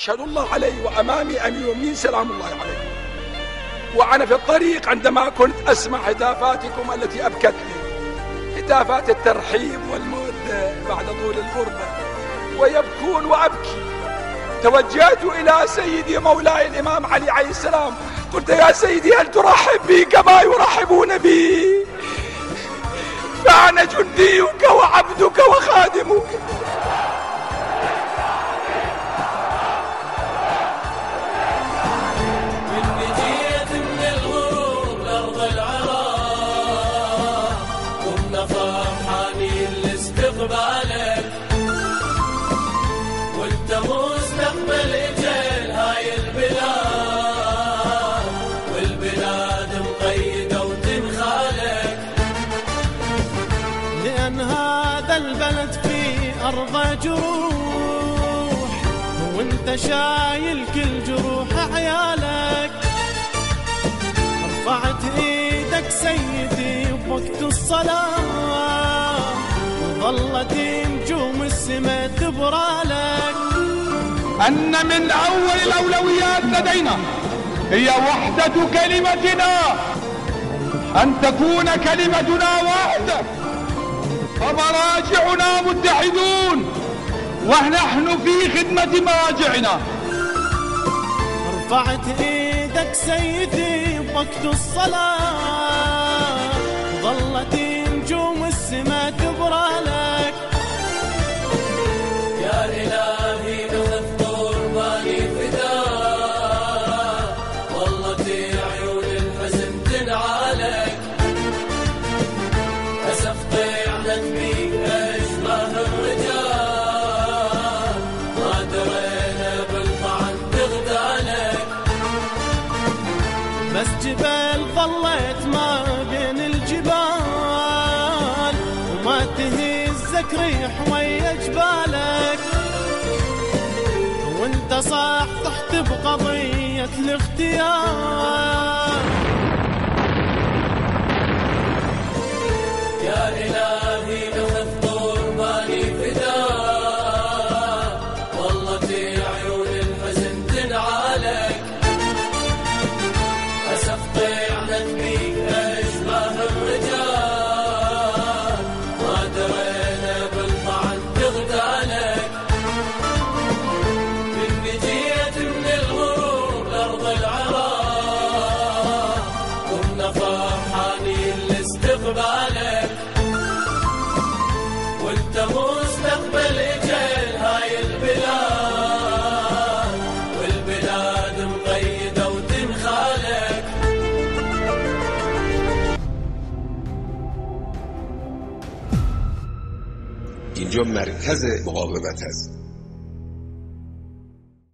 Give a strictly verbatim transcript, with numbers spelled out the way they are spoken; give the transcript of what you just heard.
أشهد الله علي وأمامي أمير المؤمنين سلام الله عليه. وأنا في الطريق عندما كنت أسمع هتافاتكم التي أبكتني، هتافات الترحيب والمودة بعد طول الغربة، ويبكون وأبكي، توجهت إلى سيدي مولاي الإمام علي عليه السلام، قلت يا سيدي هل ترحب بي كما يرحبون بي؟ فأنا جنديك وعبدك وخادمك. استقبالك وانت مستقبل اجل هاي البلاد، والبلاد مقيدة وتنخالك، لأن هذا البلد فيه أرض جروح، وانت شايل كل جروح عيالك. رفعت ايدك سيدي بوقت الصلاة، ظلت نجوم السماء تبرالك. أن من أول الأولويات لدينا هي وحدة كلمتنا، أن تكون كلمتنا واحدة، فمراجعنا متحدون ونحن في خدمة مراجعنا. رفعت ايدك سيدي بوقت الصلاة، ظلت نجوم السماء تبرالك. يا إلهي أخذ قرباني فداك، والله عيون الحزن تنعالك، أسف طيعنا بيك أشبه الرجال، ما درينا بالطعن تغدالك. بس جبال ظليت ما بين الجبال، وما تهزك ريح ويا جبالك، وانت صاح تحت بقضية الاختيار. يا إلهي أخذ قرباني فداك، والله عيون الحزن تنعالك، أسف طيعنا بيك أشبه الرجال، ما درينا بالطعن تغدالك. مني جيت من الغروب لأرض العراق، كنا فرحانين لاستقبالك، وانت مستقبل اجل هاي البلاد، والبلاد مقيدة وتنخالك. اینجا مرکز مقاومت است.